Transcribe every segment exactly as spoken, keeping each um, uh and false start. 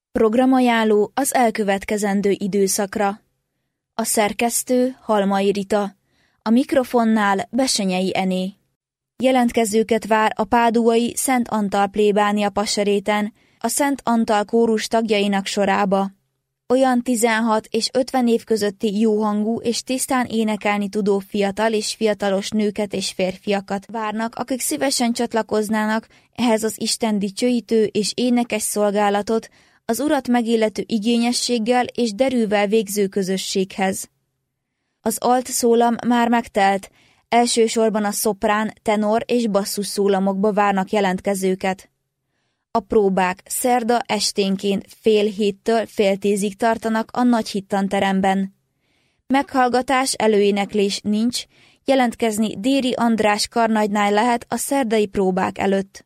Programajánló az elkövetkezendő időszakra. A szerkesztő Halmai Rita, a mikrofonnál Bessenyei Ené. Jelentkezőket vár a páduai Szent Antal plébánia Paseréten, a Szent Antal kórus tagjainak sorába. Olyan tizenhat és ötven év közötti jóhangú és tisztán énekelni tudó fiatal és fiatalos nőket és férfiakat várnak, akik szívesen csatlakoznának ehhez az Isten dicsőítő és énekes szolgálatot, az Urat megillető igényességgel és derűvel végző közösséghez. Az alt szólam már megtelt, elsősorban a szoprán, tenor és basszus szólamokba várnak jelentkezőket. A próbák szerda esténként fél héttől fél tízig tartanak a nagy hittanteremben. Meghallgatás, előéneklés nincs, jelentkezni Déri András karnagynál lehet a szerdai próbák előtt.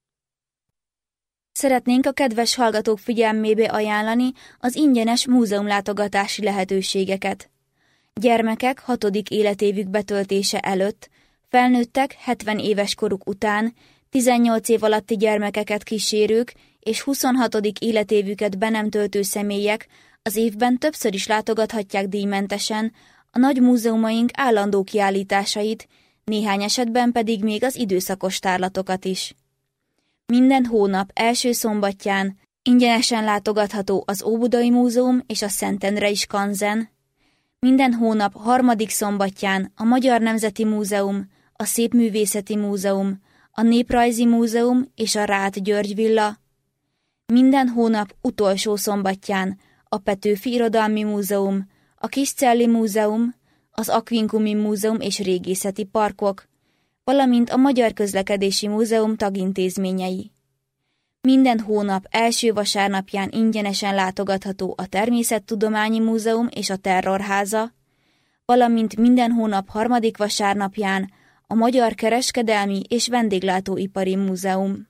Szeretnénk a kedves hallgatók figyelmébe ajánlani az ingyenes múzeumlátogatási lehetőségeket. Gyermekek hatodik életévük betöltése előtt, felnőttek hetven éves koruk után, tizennyolc év alatti gyermekeket kísérők és huszonhatodik életévüket be nem töltő személyek az évben többször is látogathatják díjmentesen a nagy múzeumaink állandó kiállításait, néhány esetben pedig még az időszakos tárlatokat is. Minden hónap első szombatján ingyenesen látogatható az Óbudai Múzeum és a Szentendrei Skanzen, minden hónap harmadik szombatján a Magyar Nemzeti Múzeum, a Szépművészeti Múzeum, a Néprajzi Múzeum és a Ráth György Villa, minden hónap utolsó szombatján a Petőfi Irodalmi Múzeum, a Kiscelli Múzeum, az Aquincumi Múzeum és Régészeti Parkok, valamint a Magyar Közlekedési Múzeum tagintézményei. Minden hónap első vasárnapján ingyenesen látogatható a Természettudományi Múzeum és a Terrorháza, valamint minden hónap harmadik vasárnapján a Magyar Kereskedelmi és Vendéglátóipari Múzeum.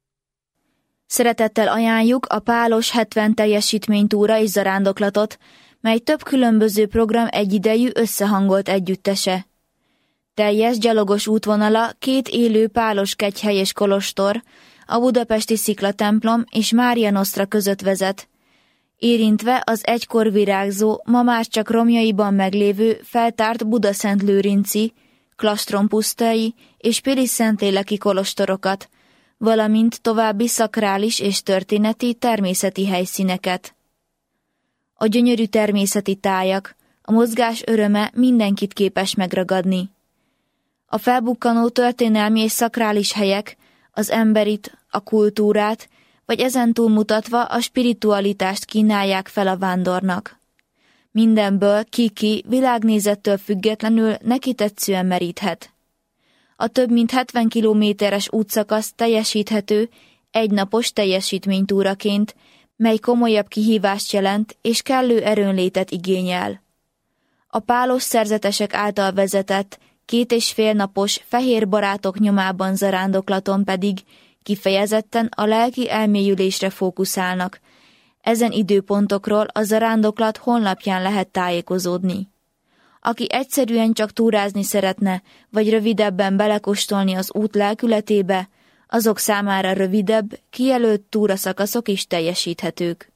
Szeretettel ajánljuk a Pálos hetven teljesítménytúra és zarándoklatot, mely több különböző program egyidejű összehangolt együttese. Teljes gyalogos útvonala két élő pálos kegyhely és kolostor, a budapesti Sziklatemplom és Mária Nosztra között vezet, érintve az egykor virágzó, ma már csak romjaiban meglévő feltárt Budaszentlőrinci, Klastronpusztai és Pilis-Szentléleki kolostorokat, valamint további szakrális és történeti természeti helyszíneket. A gyönyörű természeti tájak, a mozgás öröme mindenkit képes megragadni. A felbukkanó történelmi és szakrális helyek az emberit, a kultúrát, vagy ezen túlmutatva a spiritualitást kínálják fel a vándornak. Mindenből ki-ki világnézettől függetlenül neki tetszően meríthet. A több mint hetven kilométeres útszakasz teljesíthető egynapos teljesítménytúraként, mely komolyabb kihívást jelent és kellő erőnlétet igényel. A pálos szerzetesek által vezetett két és fél napos fehér barátok nyomában zarándoklaton pedig kifejezetten a lelki elmélyülésre fókuszálnak. Ezen időpontokról a zarándoklat honlapján lehet tájékozódni. Aki egyszerűen csak túrázni szeretne, vagy rövidebben belekóstolni az út lelkületébe, azok számára rövidebb, kijelölt túraszakaszok is teljesíthetők.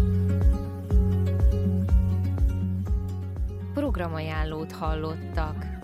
Programajánlót hallottak.